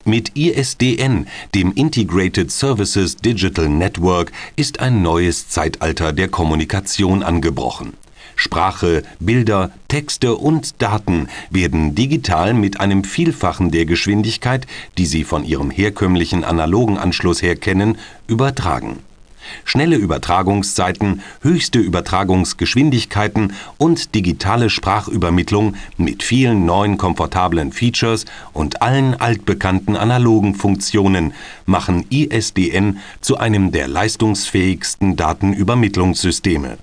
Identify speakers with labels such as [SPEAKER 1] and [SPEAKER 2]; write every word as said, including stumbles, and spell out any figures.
[SPEAKER 1] Mit I S D N, dem Integrated Services Digital Network, ist ein neues Zeitalter der Kommunikation angebrochen. Sprache, Bilder, Texte und Daten werden digital mit einem Vielfachen der Geschwindigkeit, die Sie von Ihrem herkömmlichen analogen Anschluss her kennen, übertragen. Schnelle Übertragungszeiten, höchste Übertragungsgeschwindigkeiten und digitale Sprachübermittlung mit vielen neuen komfortablen Features und allen altbekannten analogen Funktionen machen I S D N zu einem der leistungsfähigsten Datenübermittlungssysteme.